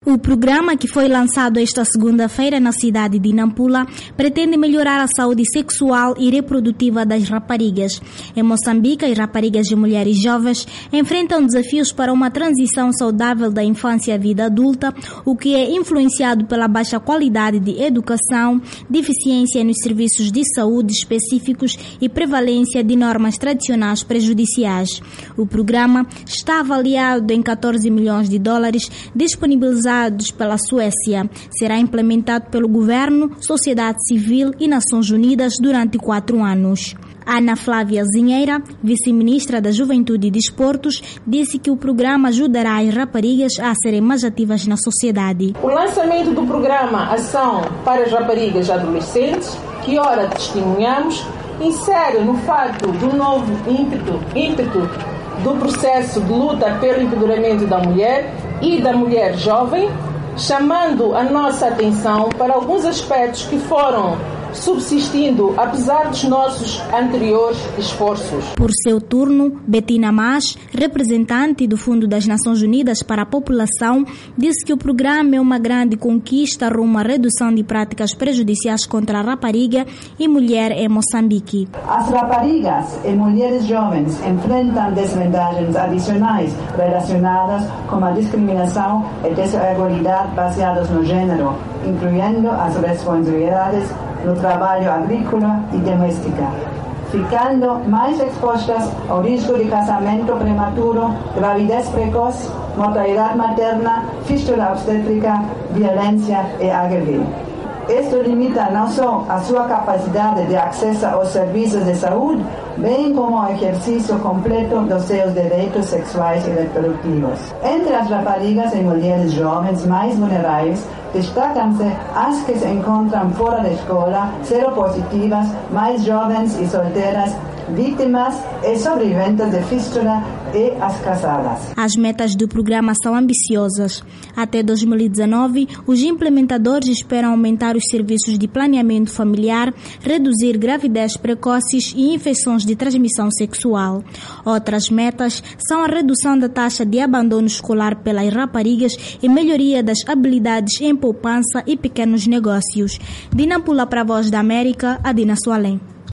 O programa, que foi lançado esta segunda-feira na cidade de Nampula, pretende melhorar a saúde sexual e reprodutiva das raparigas. Em Moçambique, as raparigas e mulheres jovens enfrentam desafios para uma transição saudável da infância à vida adulta, o que é influenciado pela baixa qualidade de educação, deficiência nos serviços de saúde específicos e prevalência de normas tradicionais prejudiciais. O programa está avaliado em $14 milhões, disponibilizados pela Suécia. Será implementado pelo governo, sociedade civil e Nações Unidas durante 4 anos. Ana Flávia Zinheira, vice-ministra da Juventude e Desportos, disse que o programa ajudará as raparigas a serem mais ativas na sociedade. O lançamento do programa Ação para as Raparigas e Adolescentes, que ora testemunhamos, insere no fato do novo ímpeto do processo de luta pelo empoderamento da mulher e da mulher jovem, chamando a nossa atenção para alguns aspectos que foram subsistindo apesar dos nossos anteriores esforços. Por seu turno, Bettina Mas, representante do Fundo das Nações Unidas para a População, disse que o programa é uma grande conquista rumo à redução de práticas prejudiciais contra a rapariga e mulher em Moçambique. As raparigas e mulheres jovens enfrentam desvantagens adicionais relacionadas com a discriminação e desigualdade baseadas no gênero, incluindo as responsabilidades no trabalho agrícola e doméstica, ficando mais expostas ao risco de casamento prematuro, gravidez precoce, mortalidade materna, fístula obstétrica, violência e HIV. Isto limita não só a sua capacidade de acesso aos serviços de saúde, bem como o exercício completo dos seus direitos sexuais e reprodutivos. Entre as raparigas e mulheres jovens mais vulneráveis, destacam-se as que se encontram fora da escola, seropositivas, mais jovens e solteiras, vítimas e sobreviventes de fístula e as casadas. As metas do programa são ambiciosas. Até 2019, os implementadores esperam aumentar os serviços de planeamento familiar, reduzir gravidez precoces e infecções de transmissão sexual. Outras metas são a redução da taxa de abandono escolar pelas raparigas e melhoria das habilidades em poupança e pequenos negócios. De Nampula para a Voz da América, Adina Soalem.